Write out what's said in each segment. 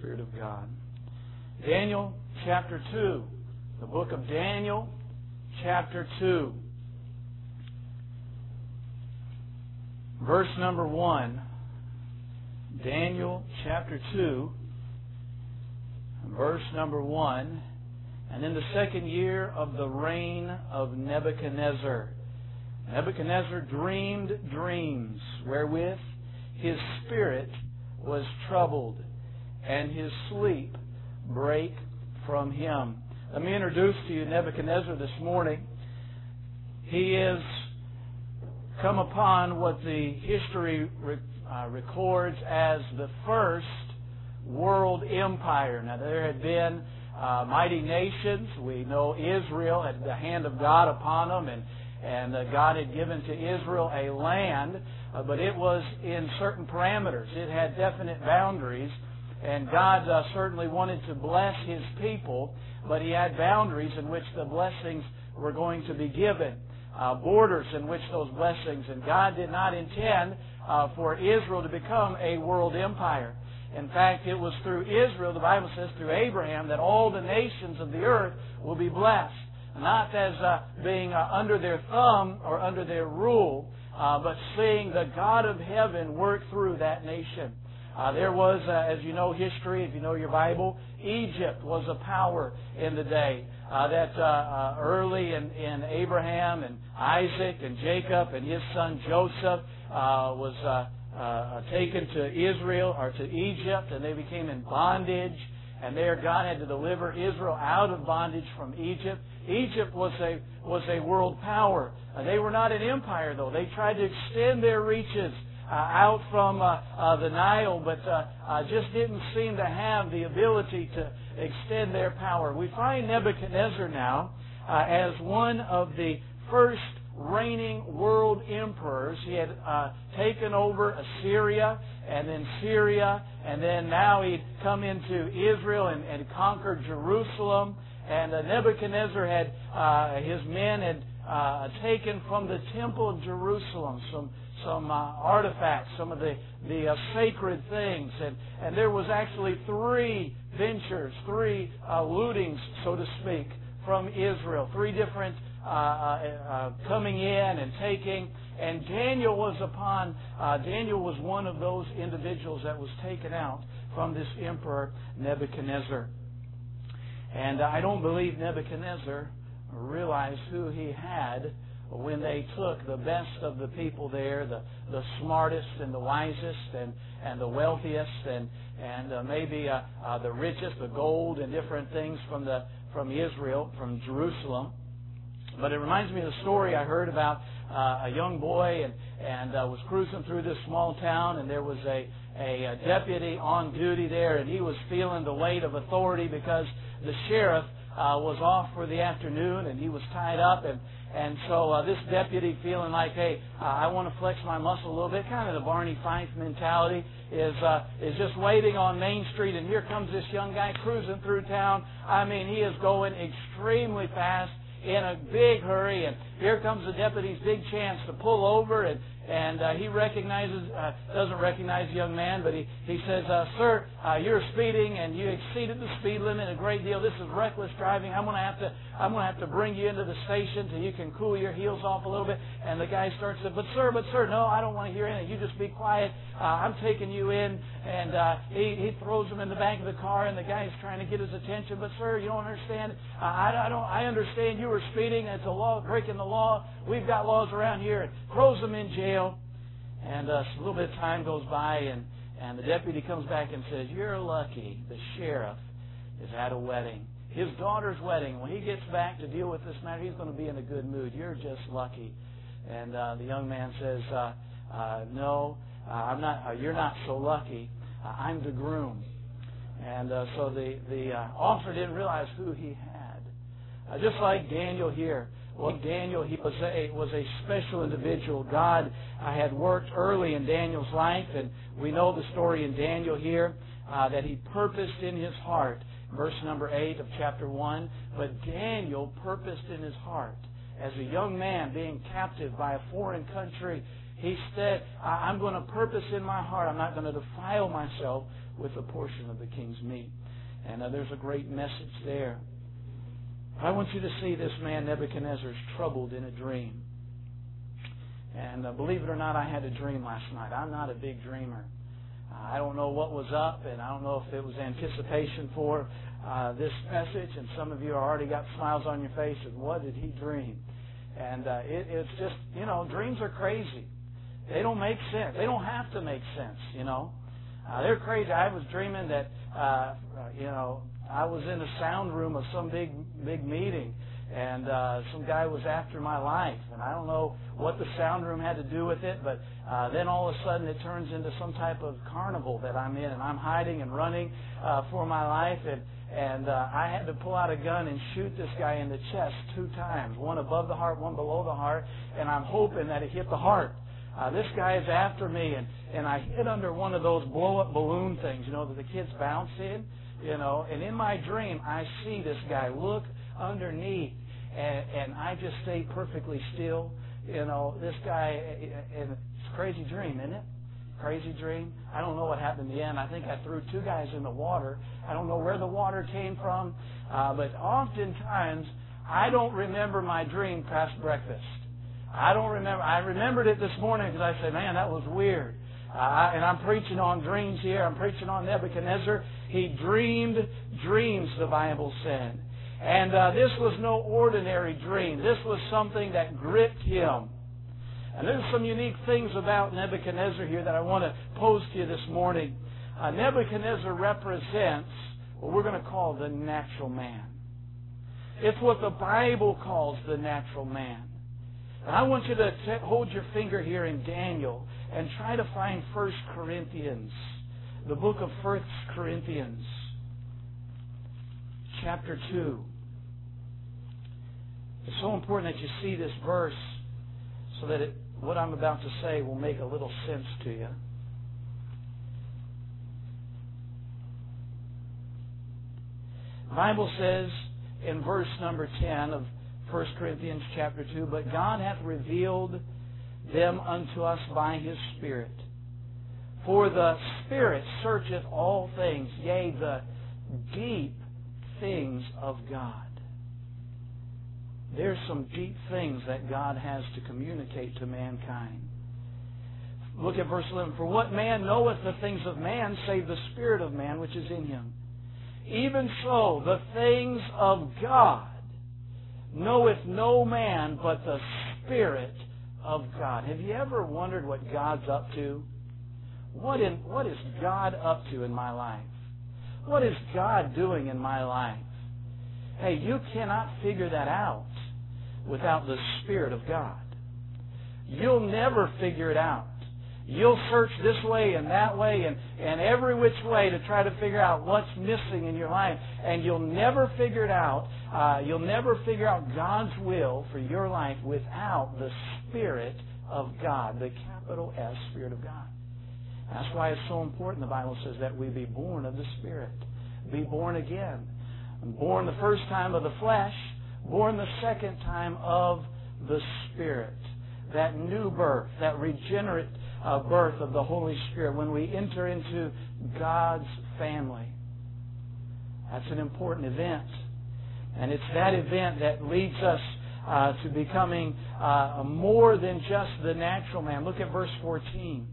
Spirit of God. Daniel chapter 2. The book of Daniel chapter 2. Verse number 1. Daniel chapter 2. Verse number 1. And in the second year of the reign of Nebuchadnezzar, Nebuchadnezzar dreamed dreams wherewith his spirit was troubled, and his sleep brake from him. Let me introduce to you Nebuchadnezzar this morning. He is come upon what the history records as the first world empire. Now, there had been mighty nations. We know Israel had the hand of God upon them, and God had given to Israel a land, but it was in certain parameters. It had definite boundaries, and God certainly wanted to bless His people, but He had boundaries in which the blessings were going to be given, borders in which those blessings, and God did not intend for Israel to become a world empire. In fact, it was through Israel, the Bible says, through Abraham, that all the nations of the earth will be blessed. Not as being under their thumb or under their rule, but seeing the God of heaven work through that nation. There was, as you know history, if you know your Bible, Egypt was a power in the day. That early in Abraham and Isaac and Jacob and his son Joseph was taken to Israel or to Egypt, and they became in bondage. And there God had to deliver Israel out of bondage from Egypt. Egypt was a world power. They were not an empire, though. They tried to extend their reaches out from the Nile, but just didn't seem to have the ability to extend their power. We find Nebuchadnezzar now as one of the first reigning world emperors. He had taken over Assyria and then Syria, and then now he'd come into Israel and conquered Jerusalem. And Nebuchadnezzar had his men had taken from the temple of Jerusalem some artifacts, some of the sacred things, and there was actually three ventures, three lootings, so to speak, from Israel, three different coming in and taking. And Daniel was one of those individuals that was taken out from this emperor Nebuchadnezzar. And I don't believe Nebuchadnezzar realized who he had when they took the best of the people there, the smartest and the wisest and the wealthiest and maybe the richest, the gold and different things from Israel, from Jerusalem. But it reminds me of the story I heard about a young boy and was cruising through this small town, and there was a deputy on duty there, and he was feeling the weight of authority because the sheriff was off for the afternoon and he was tied up, and so this deputy, feeling like, hey, I want to flex my muscle a little bit, kind of the Barney Fife mentality, is just waiting on Main Street, and here comes this young guy cruising through town. I mean, he is going extremely fast, in a big hurry, and here comes the deputy's big chance to pull over, and he doesn't recognize the young man, but he says, sir, you're speeding and you exceeded the speed limit a great deal. This is reckless driving. I'm going to have to bring you into the station till you can cool your heels off a little bit. And the guy starts to, but sir, no, I don't want to hear anything. You just be quiet. I'm taking you in. And he throws him in the back of the car, and the guy's trying to get his attention. But sir, you don't understand. I understand you were speeding. It's a law, breaking the law. We've got laws around here. And throws him in jail. And a little bit of time goes by, and the deputy comes back and says, you're lucky the sheriff is at a wedding. His daughter's wedding. When he gets back to deal with this matter, he's going to be in a good mood. You're just lucky. And the young man says, no, I'm not. You're not so lucky. I'm the groom. And so the officer didn't realize who he had. Just like Daniel here. Well, Daniel, he was a special individual. God had worked early in Daniel's life, and we know the story in Daniel here, that he purposed in his heart, verse number 8 of chapter 1, but Daniel purposed in his heart, as a young man being captive by a foreign country, He said, I'm going to purpose in my heart, I'm not going to defile myself with a portion of the king's meat. And there's a great message there. I want you to see this man Nebuchadnezzar is troubled in a dream. And believe it or not, I had a dream last night. I'm not a big dreamer. I don't know what was up, and I don't know if it was anticipation for this message. And some of you already got smiles on your face. And what did he dream? And it's just, dreams are crazy. They don't make sense. They don't have to make sense, They're crazy. I was dreaming that, I was in a sound room of some big meeting, and some guy was after my life. And I don't know what the sound room had to do with it, but then all of a sudden it turns into some type of carnival that I'm in, and I'm hiding and running for my life. And I had to pull out a gun and shoot this guy in the chest 2 times, one above the heart, one below the heart, and I'm hoping that it hit the heart. This guy is after me, and I hid under one of those blow-up balloon things, that the kids bounce in, and in my dream, I see this guy look underneath, and I just stay perfectly still. This guy, and it's a crazy dream, isn't it? Crazy dream. I don't know what happened in the end. I think I threw 2 guys in the water. I don't know where the water came from, but oftentimes I don't remember my dream past breakfast. I don't remember. I remembered it this morning because I said, man, that was weird. And I'm preaching on dreams here. I'm preaching on Nebuchadnezzar. He dreamed dreams, the Bible said. And this was no ordinary dream. This was something that gripped him. And there's some unique things about Nebuchadnezzar here that I want to pose to you this morning. Nebuchadnezzar represents what we're going to call the natural man. It's what the Bible calls the natural man. And I want you to hold your finger here in Daniel and try to find 1 Corinthians, the book of 1 Corinthians, chapter 2. It's so important that you see this verse so that what I'm about to say will make a little sense to you. The Bible says in verse number 10 of 1 Corinthians chapter 2, but God hath revealed them unto us by His Spirit. For the Spirit searcheth all things, yea, the deep things of God. There's some deep things that God has to communicate to mankind. Look at verse 11. For what man knoweth the things of man, save the Spirit of man which is in him? Even so, the things of God knoweth no man but the Spirit of God. Have you ever wondered what God's up to? What is God up to in my life? What is God doing in my life? Hey, you cannot figure that out without the Spirit of God. You'll never figure it out. You'll search this way and that way and every which way to try to figure out what's missing in your life. And you'll never figure it out. You'll never figure out God's will for your life without the Spirit of God, the capital S, Spirit of God. That's why it's so important, the Bible says, that we be born of the Spirit. Be born again. Born the first time of the flesh, born the second time of the Spirit. That new birth, that regenerate birth of the Holy Spirit when we enter into God's family. That's an important event. And it's that event that leads us to becoming more than just the natural man. Look at verse 14.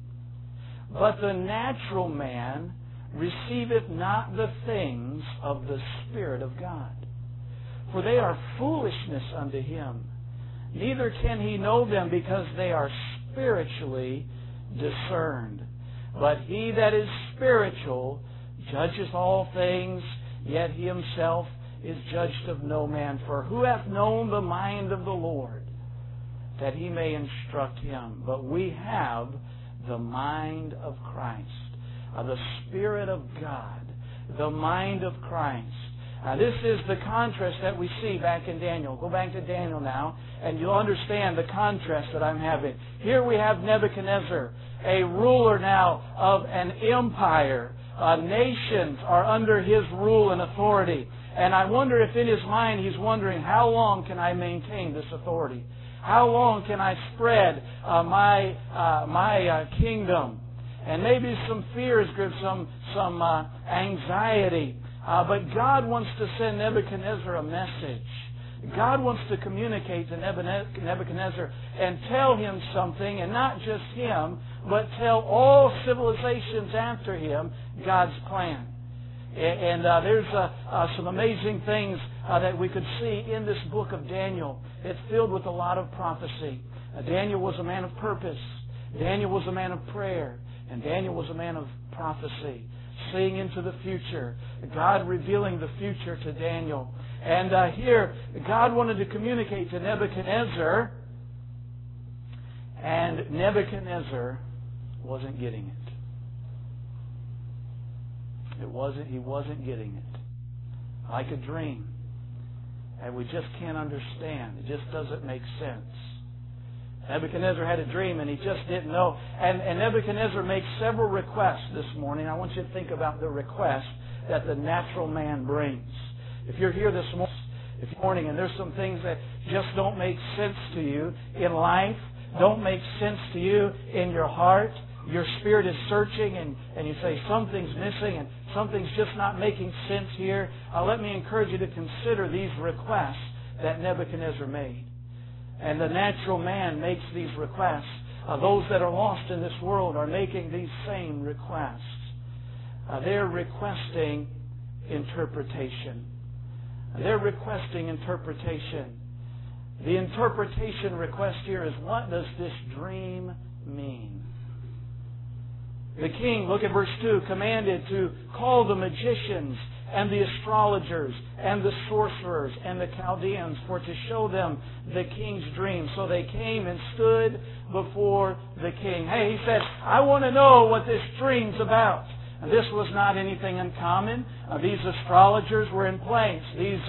But the natural man receiveth not the things of the Spirit of God, for they are foolishness unto him. Neither can he know them, because they are spiritually discerned. But he that is spiritual judgeth all things, yet he himself is judged of no man. For who hath known the mind of the Lord, that he may instruct him? But we have the mind of Christ, the Spirit of God, the mind of Christ. This is the contrast that we see back in Daniel. Go back to Daniel now, and you'll understand the contrast that I'm having. Here we have Nebuchadnezzar, a ruler now of an empire. Nations are under his rule and authority. And I wonder if in his mind he's wondering, how long can I maintain this authority? How long can I spread my kingdom? And maybe some fears grip, some anxiety. But God wants to send Nebuchadnezzar a message. God wants to communicate to Nebuchadnezzar and tell him something, and not just him, but tell all civilizations after him God's plan. And there's some amazing things that we could see in this book of Daniel. It's filled with a lot of prophecy. Daniel was a man of purpose. Daniel was a man of prayer. And Daniel was a man of prophecy, seeing into the future. God revealing the future to Daniel. And here, God wanted to communicate to Nebuchadnezzar, and Nebuchadnezzar wasn't getting it. He wasn't getting it. Like a dream. And we just can't understand. It just doesn't make sense. Nebuchadnezzar had a dream and he just didn't know. And Nebuchadnezzar makes several requests this morning. I want you to think about the request that the natural man brings. If you're here this morning and there's some things that just don't make sense to you in life, don't make sense to you in your heart, your spirit is searching and you say something's missing and something's just not making sense here, let me encourage you to consider these requests that Nebuchadnezzar made. And the natural man makes these requests. Those that are lost in this world are making these same requests. They're requesting interpretation. They're requesting interpretation. The interpretation request here is, what does this dream mean? The king, look at verse 2, commanded to call the magicians and the astrologers and the sorcerers and the Chaldeans for to show them the king's dream. So they came and stood before the king. Hey, he said, I want to know what this dream's about. And this was not anything uncommon. These astrologers were in place. These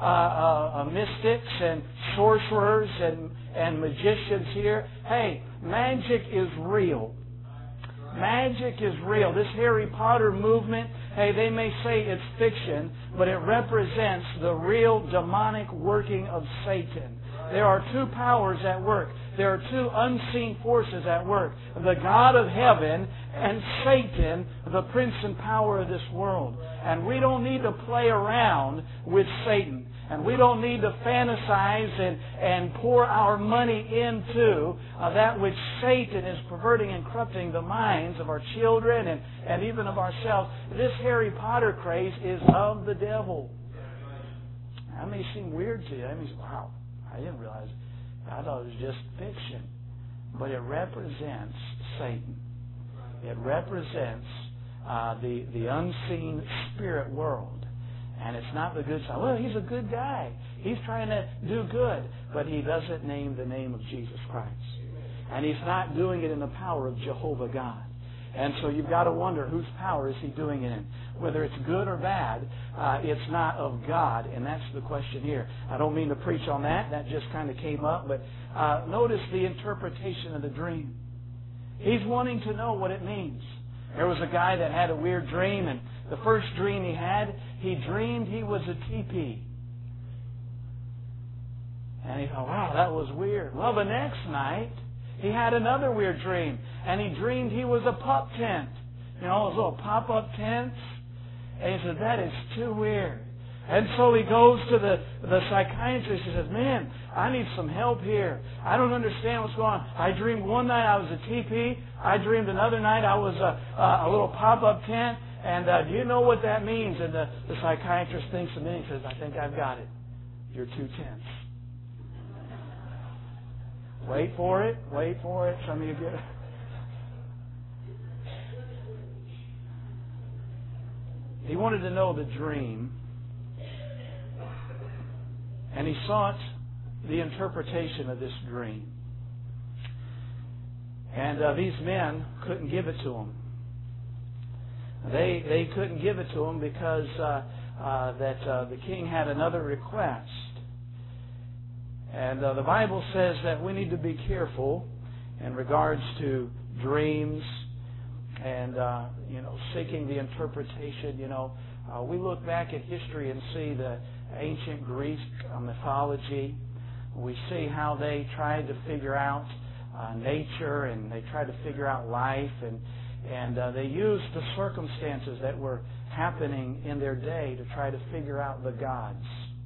mystics and sorcerers and magicians here. Hey, magic is real. Magic is real. This Harry Potter movement, hey, they may say it's fiction, but it represents the real demonic working of Satan. There are two powers at work. There are two unseen forces at work. The God of heaven and Satan, the prince and power of this world. And we don't need to play around with Satan. And we don't need to fantasize and pour our money into that which Satan is perverting and corrupting the minds of our children and even of ourselves. This Harry Potter craze is of the devil. That may seem weird to you. I mean, wow, I didn't realize it. I thought it was just fiction. But it represents Satan. It represents the unseen spirit world. And it's not the good side. Well, he's a good guy. He's trying to do good. But he doesn't name the name of Jesus Christ. And he's not doing it in the power of Jehovah God. And so you've got to wonder, whose power is he doing it in? Whether it's good or bad, it's not of God. And that's the question here. I don't mean to preach on that. That just kind of came up. But notice the interpretation of the dream. He's wanting to know what it means. There was a guy that had a weird dream, and the first dream he dreamed he was a teepee. And he thought, wow, that was weird. Well, the next night, he had another weird dream, and he dreamed he was a pup tent. You know, those little pop-up tents. And he said, that is too weird. And so he goes to the psychiatrist. He says, man, I need some help here. I don't understand what's going on. I dreamed one night I was a teepee. I dreamed another night I was a little pop-up tent. And do you know what that means? And the psychiatrist thinks a minute and says, I think I've got it. You're two tents. Wait for it. Wait for it. Some of you get it. He wanted to know the dream. And he sought the interpretation of this dream. And these men couldn't give it to him. They couldn't give it to him because the king had another request. And the Bible says that we need to be careful in regards to dreams and seeking the interpretation. We look back at history and see the ancient Greek mythology. We see how they tried to figure out nature, and they tried to figure out life, and they used the circumstances that were happening in their day to try to figure out the gods.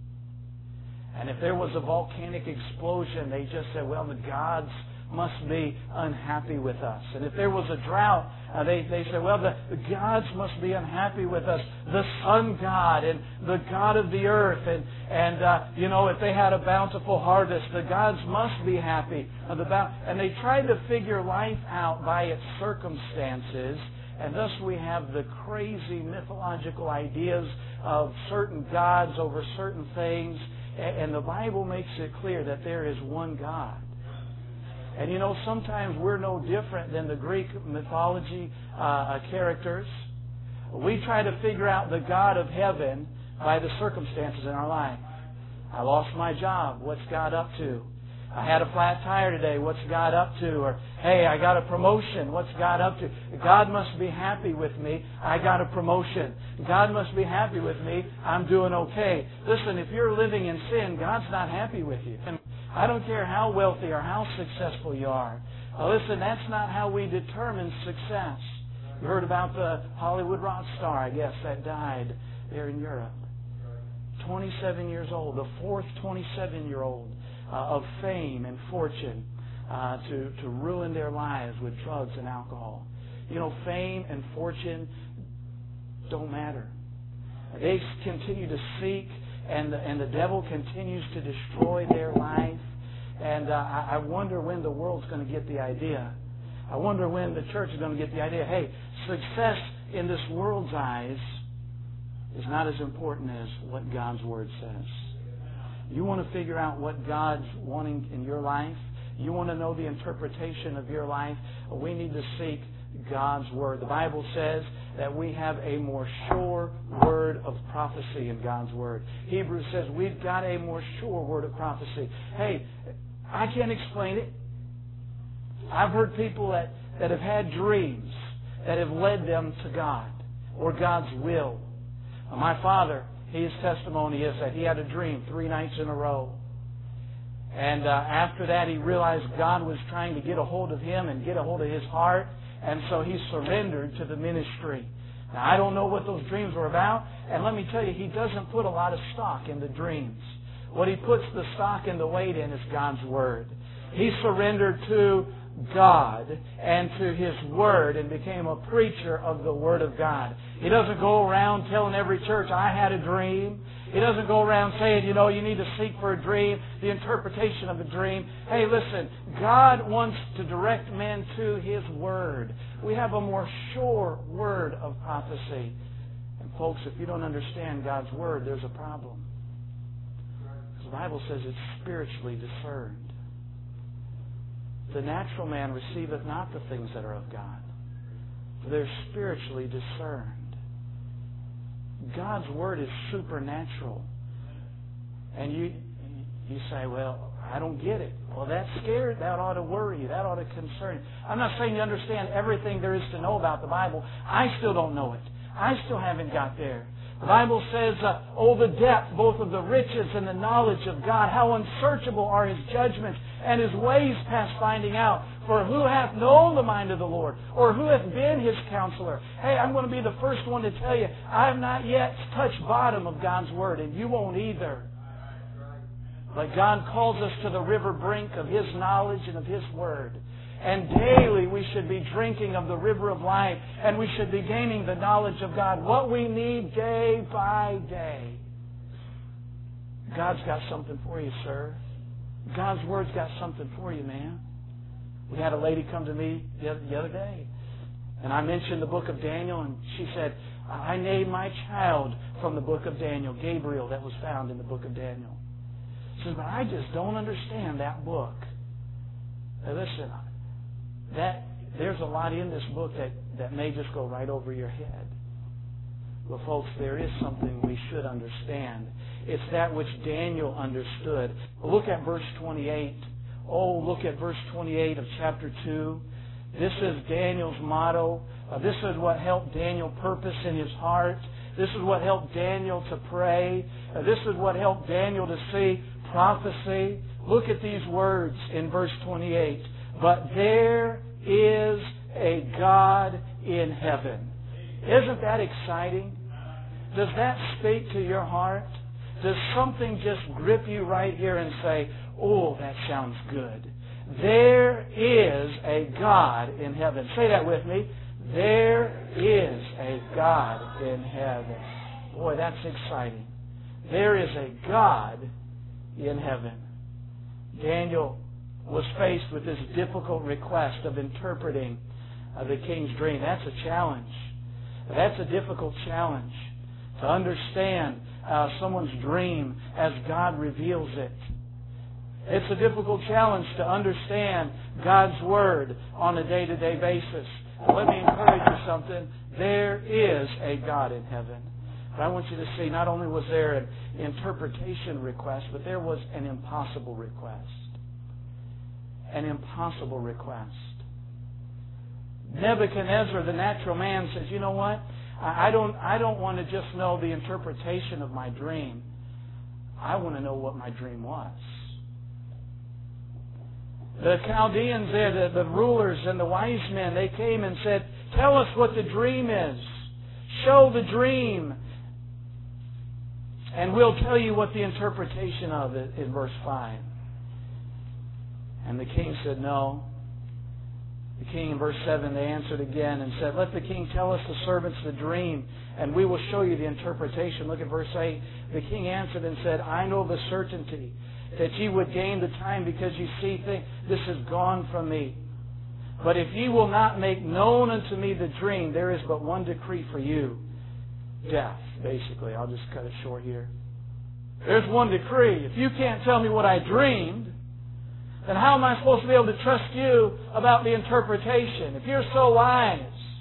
And if there was a volcanic explosion, they just said, well, the gods must be unhappy with us. And if there was a drought, they said, well, the gods must be unhappy with us. The sun god and the god of the earth. And if they had a bountiful harvest, the gods must be happy. And they tried to figure life out by its circumstances. And thus we have the crazy mythological ideas of certain gods over certain things. And the Bible makes it clear that there is one God. And sometimes we're no different than the Greek mythology characters. We try to figure out the God of heaven by the circumstances in our life. I lost my job. What's God up to? I had a flat tire today. What's God up to? Or, hey, I got a promotion. What's God up to? God must be happy with me. I got a promotion. God must be happy with me. I'm doing okay. Listen, if you're living in sin, God's not happy with you. And I don't care how wealthy or how successful you are. Listen, that's not how we determine success. You heard about the Hollywood rock star, I guess, that died there in Europe. 27 years old, the fourth 27-year-old of fame and fortune to ruin their lives with drugs and alcohol. Fame and fortune don't matter. They continue to seek, and the devil continues to destroy their life. And I wonder when the world's going to get the idea. I wonder when the church is going to get the idea, hey, success in this world's eyes is not as important as what God's Word says. You want to figure out what God's wanting in your life? You want to know the interpretation of your life? We need to seek God's Word. The Bible says that we have a more sure word of prophecy in God's Word. Hebrews says we've got a more sure word of prophecy. Hey, I can't explain it. I've heard people that have had dreams that have led them to God or God's will. My father, his testimony is that he had a dream 3 nights in a row. And after that, he realized God was trying to get a hold of him and get a hold of his heart. And so he surrendered to the ministry. Now, I don't know what those dreams were about. And let me tell you, he doesn't put a lot of stock in the dreams. What he puts the stock and the weight in is God's Word. He surrendered to God and to His Word and became a preacher of the Word of God. He doesn't go around telling every church, I had a dream. He doesn't go around saying, you need to seek for a dream, the interpretation of a dream. Hey, listen, God wants to direct men to His Word. We have a more sure word of prophecy. And folks, if you don't understand God's Word, there's a problem. The Bible says it's spiritually discerned. The natural man receiveth not the things that are of God, for they're spiritually discerned. God's Word is supernatural. And you say, well, I don't get it. Well, that's scary. That ought to worry you. That ought to concern you. I'm not saying you understand everything there is to know about the Bible. I still don't know it. I still haven't got there. The Bible says, oh, the depth both of the riches and the knowledge of God. How unsearchable are His judgments and His ways past finding out. For who hath known the mind of the Lord? Or who hath been His counselor? Hey, I'm going to be the first one to tell you, I have not yet touched bottom of God's Word, and you won't either. But God calls us to the river brink of His knowledge and of His Word. And daily we should be drinking of the river of life, and we should be gaining the knowledge of God. What we need day by day. God's got something for you, sir. God's Word's got something for you, man. We had a lady come to me the other day, and I mentioned the book of Daniel, and she said, I named my child from the book of Daniel, Gabriel, that was found in the book of Daniel. She says, but I just don't understand that book. Now listen, there's a lot in this book that may just go right over your head. Well, folks, there is something we should understand. It's that which Daniel understood. Look at verse 28. Oh, look at verse 28 of chapter 2. This is Daniel's motto. This is what helped Daniel purpose in his heart. This is what helped Daniel to pray. This is what helped Daniel to see prophecy. Look at these words in verse 28. But there is a God in heaven. Isn't that exciting? Does that speak to your heart? Does something just grip you right here and say, oh, that sounds good? There is a God in heaven. Say that with me. There is a God in heaven. Boy, that's exciting. There is a God in heaven. Daniel was faced with this difficult request of interpreting the king's dream. That's a challenge. That's a difficult challenge, to understand someone's dream as God reveals it. It's a difficult challenge to understand God's Word on a day-to-day basis. And let me encourage you something. There is a God in heaven. But I want you to see, not only was there an interpretation request, but there was an impossible request. An impossible request. Nebuchadnezzar, the natural man, says, you know what? I don't want to just know the interpretation of my dream. I want to know what my dream was. The Chaldeans there, the rulers and the wise men, they came and said, tell us what the dream is. Show the dream. And we'll tell you what the interpretation of it in verse 5. And the king said, no. The king in verse 7, they answered again and said, let the king tell us the servants the dream, and we will show you the interpretation. Look at verse 8. The king answered and said, I know of a certainty that ye would gain the time, because ye see this is gone from me. But if ye will not make known unto me the dream, there is but one decree for you. Death, basically. I'll just cut it short here. There's one decree. If you can't tell me what I dreamed, then how am I supposed to be able to trust you about the interpretation? If you're so wise.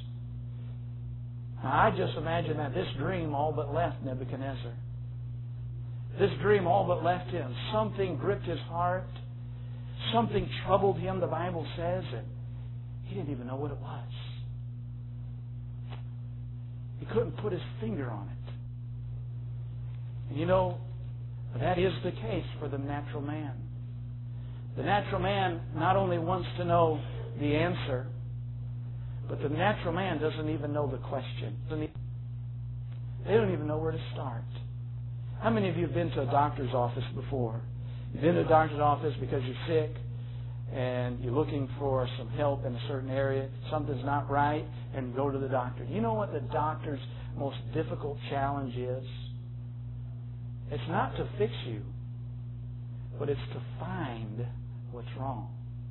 Now, I just imagine that this dream all but left Nebuchadnezzar. This dream all but left him. Something gripped his heart. Something troubled him, the Bible says, and he didn't even know what it was. He couldn't put his finger on it. And you know, that is the case for the natural man. The natural man not only wants to know the answer, but the natural man doesn't even know the question. They don't even know where to start. How many of you have been to a doctor's office before? You've been to a doctor's office because you're sick and you're looking for some help in a certain area. Something's not right, and you go to the doctor. You know what the doctor's most difficult challenge is? It's not to fix you, but it's to find what's wrong.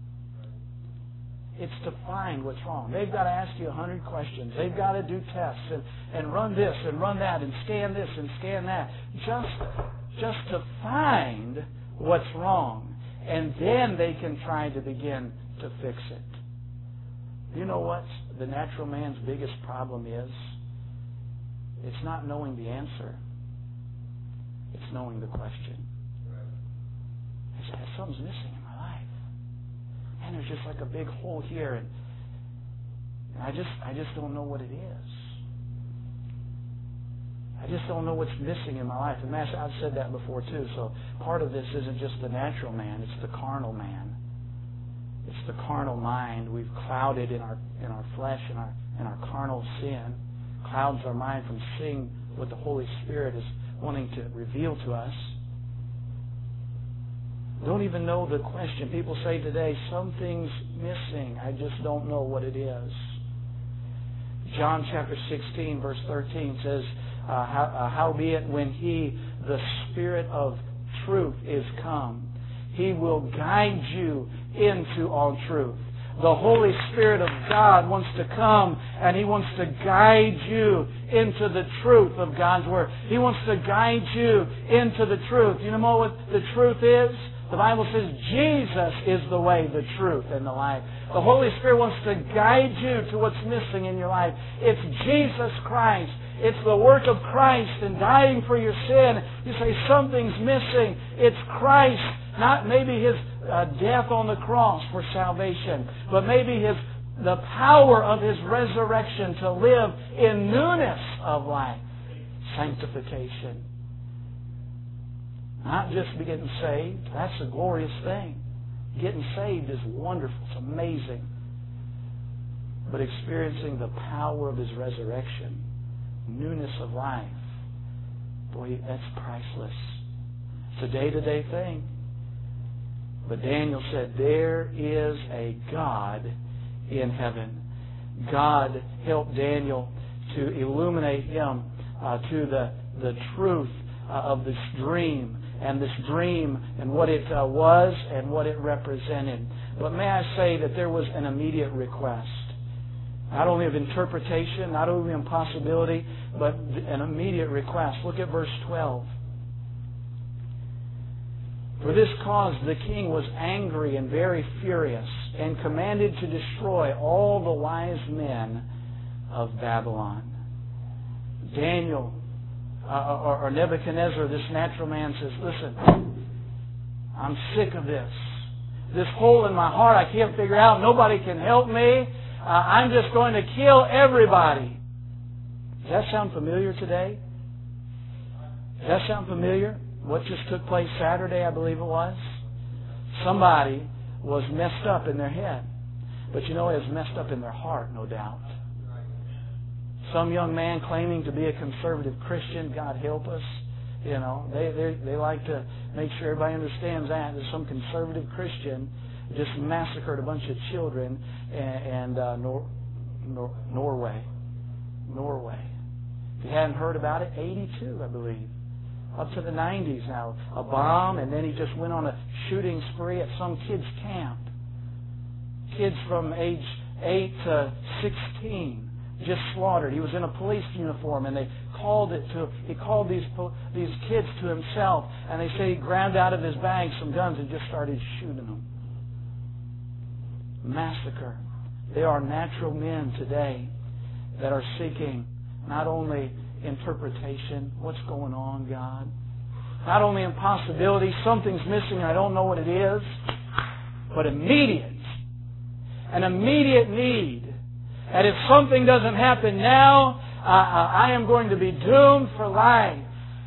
It's to find what's wrong. They've got to ask you 100 questions. They've got to do tests and run this and run that and scan this and scan that. Just to find what's wrong. And then they can try to begin to fix it. You know what the natural man's biggest problem is? It's not knowing the answer. It's knowing the question. He said, something's missing in my life. And there's just like a big hole here, and I just don't know what it is. I just don't know what's missing in my life. And Master, I've said that before too. So part of this isn't just the natural man; it's the carnal man. It's the carnal mind. We've clouded in our flesh and our carnal sin. Clouds our mind from seeing what the Holy Spirit is wanting to reveal to us. Don't even know the question. People say today, something's missing. I just don't know what it is. John chapter 16, verse 13 says, howbeit when He, the Spirit of truth, is come, He will guide you into all truth. The Holy Spirit of God wants to come and He wants to guide you into the truth of God's Word. He wants to guide you into the truth. You know what the truth is? The Bible says Jesus is the way, the truth, and the life. The Holy Spirit wants to guide you to what's missing in your life. It's Jesus Christ. It's the work of Christ in dying for your sin. You say something's missing. It's Christ, not maybe His death on the cross for salvation, but maybe the power of His resurrection to live in newness of life, sanctification. Not just be getting saved. That's a glorious thing. Getting saved is wonderful. It's amazing. But experiencing the power of His resurrection, newness of life, boy, that's priceless. It's a day-to-day thing. But Daniel said, there is a God in heaven. God helped Daniel to illuminate him to the truth of this dream, and what it was and what it represented. But may I say that there was an immediate request. Not only of interpretation, not only of impossibility, but an immediate request. Look at verse 12. For this cause the king was angry and very furious, and commanded to destroy all the wise men of Babylon. Daniel, or Nebuchadnezzar, this natural man, says, listen, I'm sick of this. This hole in my heart I can't figure out. Nobody can help me. I'm just going to kill everybody. Does that sound familiar today? Does that sound familiar? What just took place Saturday, I believe it was? Somebody was messed up in their head. But it was messed up in their heart, no doubt. Some young man claiming to be a conservative Christian, God help us. They like to make sure everybody understands that. There's some conservative Christian just massacred a bunch of children in Norway. If you hadn't heard about it, 82, I believe. Up to the 90s now. A bomb, and then he just went on a shooting spree at some kids' camp. Kids from age 8 to 16 just slaughtered. He was in a police uniform, and he called these kids to himself, and they say he grabbed out of his bag some guns and just started shooting them. Massacre. There are natural men today that are seeking not only interpretation, what's going on, God? Not only impossibility, something's missing, I don't know what it is, but an immediate need. And if something doesn't happen now, I am going to be doomed for life.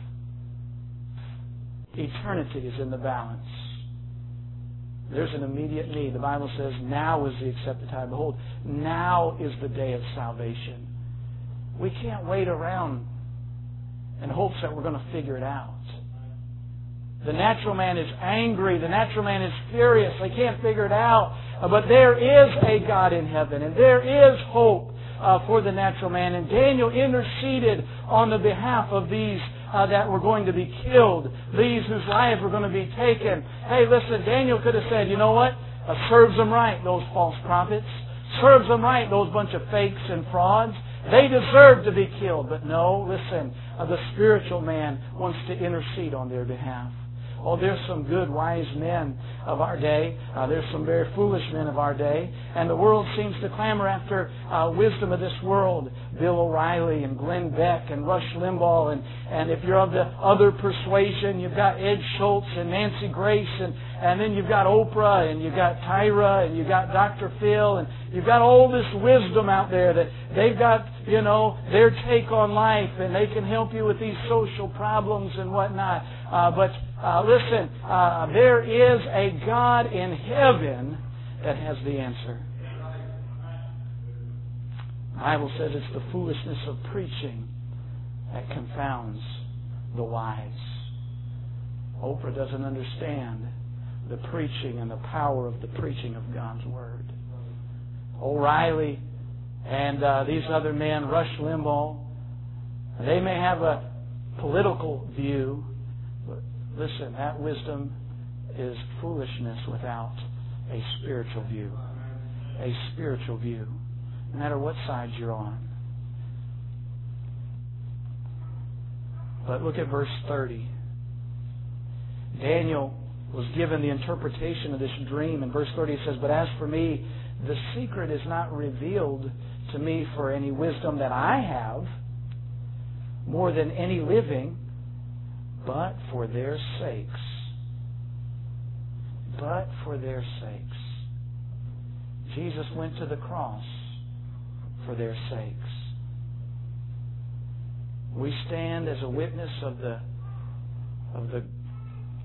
Eternity is in the balance. There's an immediate need. The Bible says, now is the accepted time. Behold, now is the day of salvation. We can't wait around in hopes that we're going to figure it out. The natural man is angry. The natural man is furious. They can't figure it out. But there is a God in heaven, and there is hope for the natural man. And Daniel interceded on the behalf of these that were going to be killed, these whose lives were going to be taken. Hey, listen, Daniel could have said, you know what? Serves them right, those false prophets. Serves them right, those bunch of fakes and frauds. They deserve to be killed. But no, listen, the spiritual man wants to intercede on their behalf. Oh, there's some good, wise men of our day. There's some very foolish men of our day. And the world seems to clamor after wisdom of this world. Bill O'Reilly and Glenn Beck and Rush Limbaugh. And if you're of the other persuasion, you've got Ed Schultz and Nancy Grace. And then you've got Oprah and you've got Tyra and you've got Dr. Phil. And you've got all this wisdom out there that they've got, their take on life. And they can help you with these social problems and whatnot. But listen, there is a God in heaven that has the answer. The Bible says it's the foolishness of preaching that confounds the wise. Oprah doesn't understand the preaching and the power of the preaching of God's Word. O'Reilly and these other men, Rush Limbaugh, they may have a political view. Listen, that wisdom is foolishness without a spiritual view. A spiritual view. No matter what side you're on. But look at verse 30. Daniel was given the interpretation of this dream. In verse 30 it says, but as for me, the secret is not revealed to me for any wisdom that I have, more than any living, but for their sakes. But for their sakes. Jesus went to the cross for their sakes. We stand as a witness of the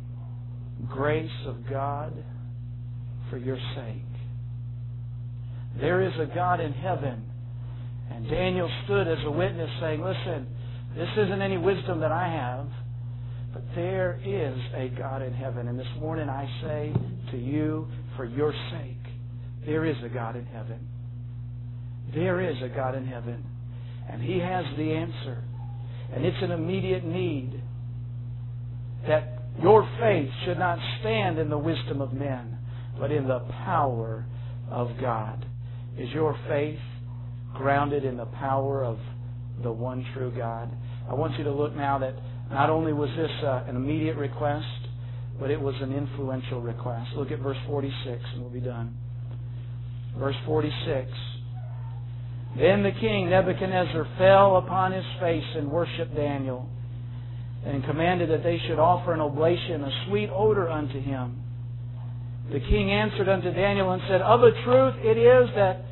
grace of God for your sake. There is a God in heaven. And Daniel stood as a witness saying, listen, this isn't any wisdom that I have, but there is a God in heaven. And this morning I say to you, for your sake, there is a God in heaven. There is a God in heaven. And He has the answer. And it's an immediate need that your faith should not stand in the wisdom of men, but in the power of God. Is your faith grounded in the power of the one true God? I want you to look now that not only was this an immediate request, but it was an influential request. Look at verse 46 and we'll be done. Verse 46. Then the king Nebuchadnezzar fell upon his face and worshipped Daniel, and commanded that they should offer an oblation, a sweet odor unto him. The king answered unto Daniel and said, of a truth it is that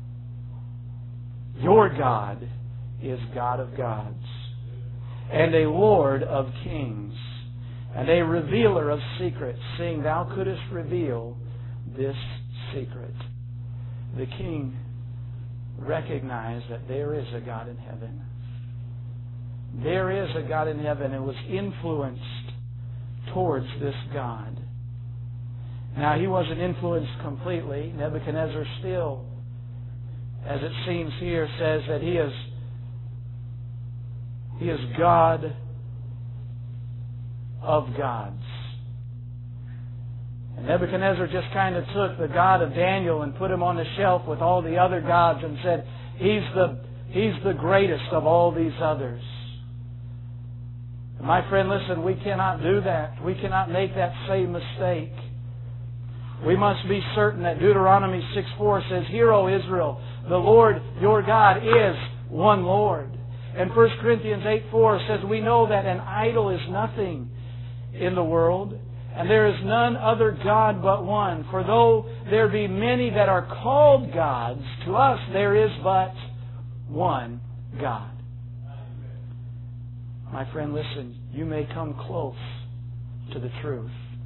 your God is God of gods, and a Lord of kings, and a revealer of secrets, seeing thou couldst reveal this secret. The king recognized that there is a God in heaven. There is a God in heaven, and was influenced towards this God. Now, he wasn't influenced completely. Nebuchadnezzar still, as it seems here, says that he is God of gods. And Nebuchadnezzar just kind of took the God of Daniel and put him on the shelf with all the other gods and said, He's the greatest of all these others. And my friend, listen, we cannot do that. We cannot make that same mistake. We must be certain that Deuteronomy 6:4 says, Hear, O Israel, the Lord your God is one Lord. And 1 Corinthians 8:4 says, we know that an idol is nothing in the world, and there is none other God but one. For though there be many that are called gods, to us there is but one God. My friend, listen, you may come close to the truth.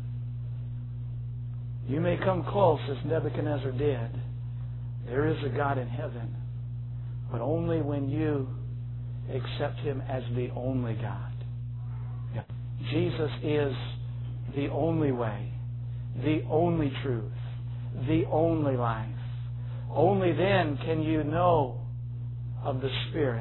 You may come close as Nebuchadnezzar did. There is a God in heaven, but only when you accept Him as the only God. Jesus is the only way, the only truth, the only life. Only then can you know of the Spirit.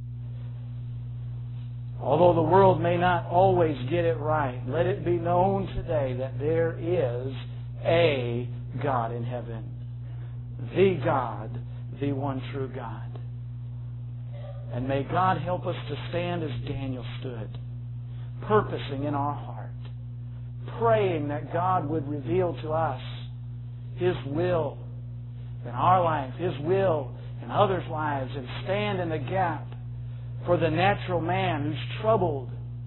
Although the world may not always get it right, let it be known today that there is a God in heaven. The God, the one true God. And may God help us to stand as Daniel stood, purposing in our heart, praying that God would reveal to us His will in our life, His will in others' lives, and stand in the gap for the natural man who's troubled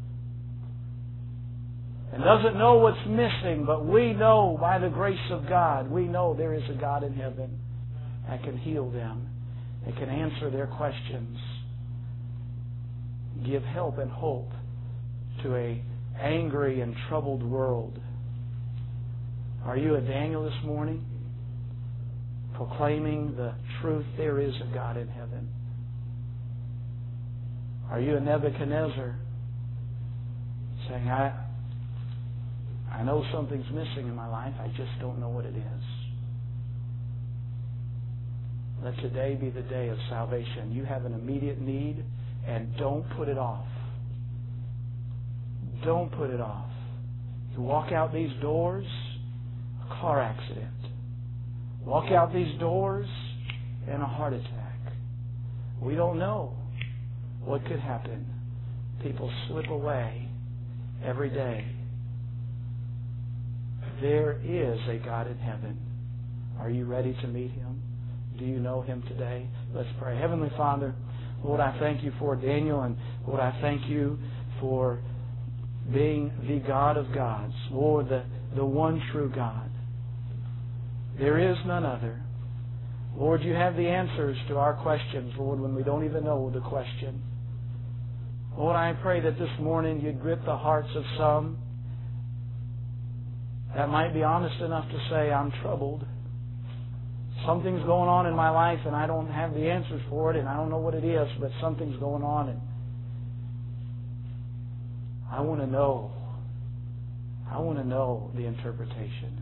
and doesn't know what's missing, but we know by the grace of God, we know there is a God in heaven that can heal them, that can answer their questions, give help and hope to a angry and troubled world. Are you a Daniel this morning, proclaiming the truth there is a God in heaven? Are you a Nebuchadnezzar, saying, I know something's missing in my life, I just don't know what it is? Let today be the day of salvation. You have an immediate need, and don't put it off. Don't put it off. You walk out these doors, a car accident. Walk out these doors, and a heart attack. We don't know what could happen. People slip away every day. There is a God in heaven. Are you ready to meet Him? Do you know Him today? Let's pray. Heavenly Father, Lord, I thank You for Daniel, and Lord, I thank You for being the God of gods. Lord, the one true God. There is none other. Lord, You have the answers to our questions, Lord, when we don't even know the question. Lord, I pray that this morning You'd grip the hearts of some that might be honest enough to say, I'm troubled. Something's going on in my life and I don't have the answers for it and I don't know what it is, but something's going on and I want to know. I want to know the interpretation.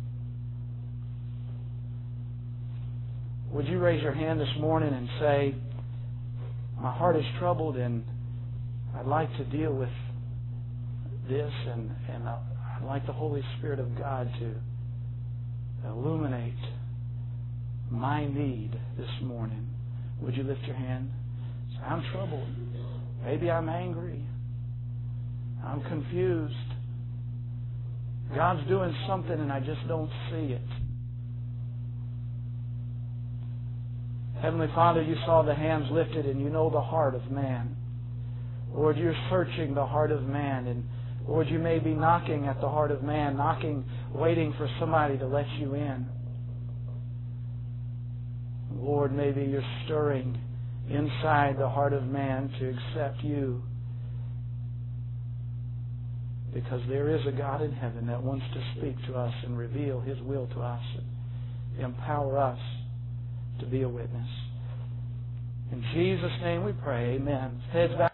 Would you raise your hand this morning and say, my heart is troubled and I'd like to deal with this and I'd like the Holy Spirit of God to illuminate my need this morning. Would you lift your hand? Say, I'm troubled. Maybe I'm angry. I'm confused. God's doing something and I just don't see it. Heavenly Father, you saw the hands lifted and you know the heart of man. Lord, you're searching the heart of man, and Lord, you may be knocking at the heart of man, knocking, waiting for somebody to let you in. Lord, maybe you're stirring inside the heart of man to accept you, because there is a God in heaven that wants to speak to us and reveal His will to us and empower us to be a witness. In Jesus' name we pray. Amen. Heads back.